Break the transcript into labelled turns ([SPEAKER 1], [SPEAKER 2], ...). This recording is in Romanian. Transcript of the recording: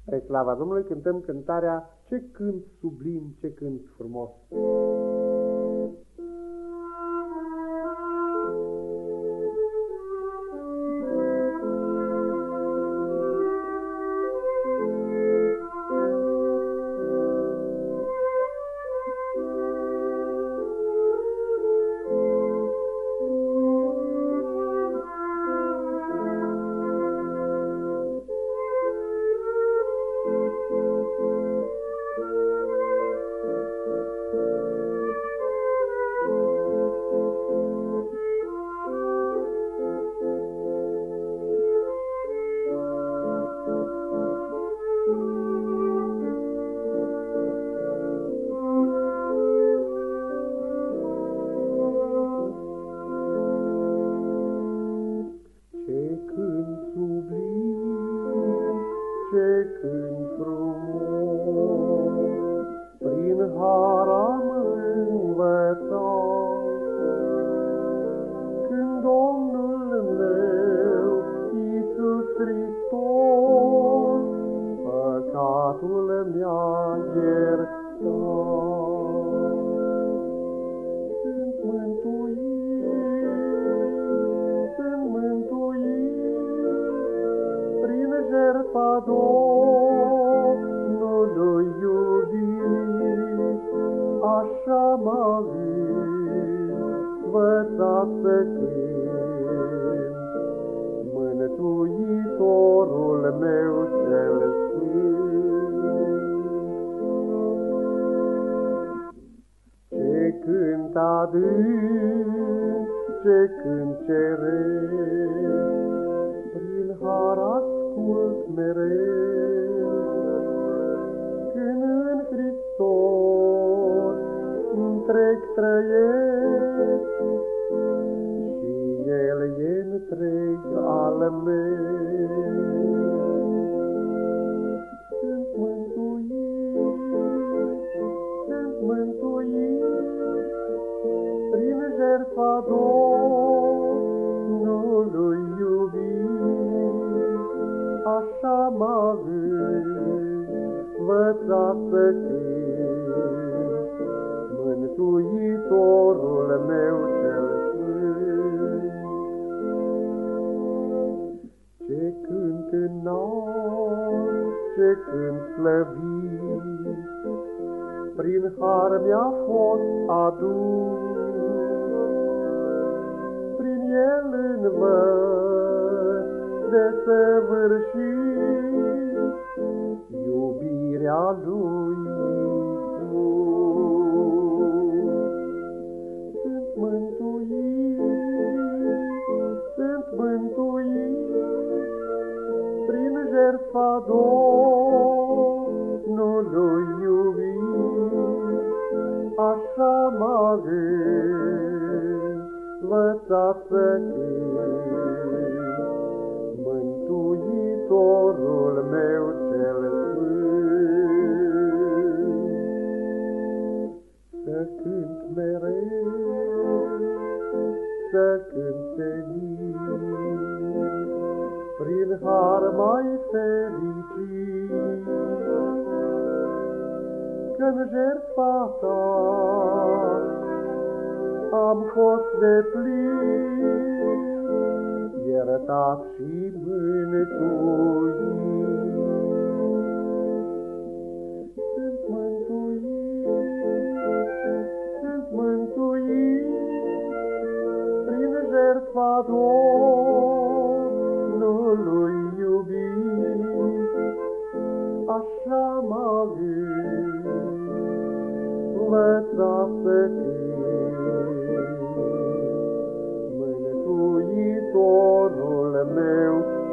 [SPEAKER 1] Spre slava Domnului cântăm cântarea Ce cânt sublim, ce cânt frumos. Ce cânt frumos, prin har am învățat, când Domnul meu, Iisus Hristos, păcatul mi-a iertat. Sunt mântuit, prin jertfa Domnului iubit, așa m-a învățat să cânt, Mântuitorul meu cel sfânt. Ce cânt adânc, ce cânt ceresc, prin har ascult mereu, când în Hristos întreg trăiesc, și El e întreg al meu. Sunt mântuit, prin jertfa Domnului iubit, așa m-a învățat să cânt, Mântuitorul meu cel sfânt. Ce cânt înalt, ce cânt slăvit, prin har mi-a fost adus, prin el învăț desăvârșit iubirea lui Iisus. Sunt mântuit, prin jertfa Domnului iubit, așa m-a învățat să cânt, Mântuitorul meu cel sfânt. Să cânt mereu, să cânt senin, prin har mai fericit, că-n jertfa ta am fost deplin, iertat și mântuit. Sunt mântuit, prin jertfa Domnului iubit, așa m-a învățat să cânt, Mântuitorul meu